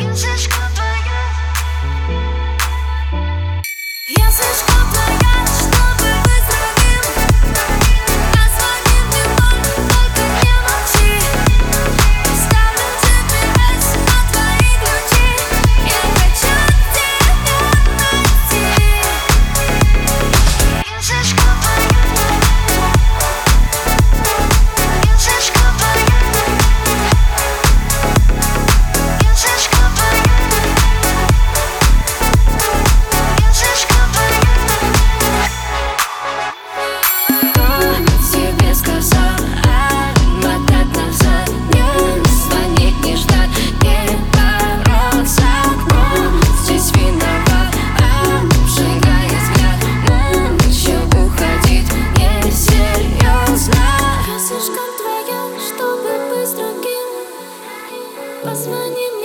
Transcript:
Я слишком твоя, чтобы быть другим. Позвони мне вновь, только не молчи. Ставлю GPS на твои ключи. Я хочу тебя найти. Я слишком твоя. Я слишком твоя. Я слишком твоя. Я слишком твоя. Кто тебе сказал отмотать назад? Не звонить, не ждать, не бороться. Кто здесь виноват? Обжигает взгляд. Нам еще уходить несерьезно. Я слишком твоя, чтобы быть другим. Позвони мне.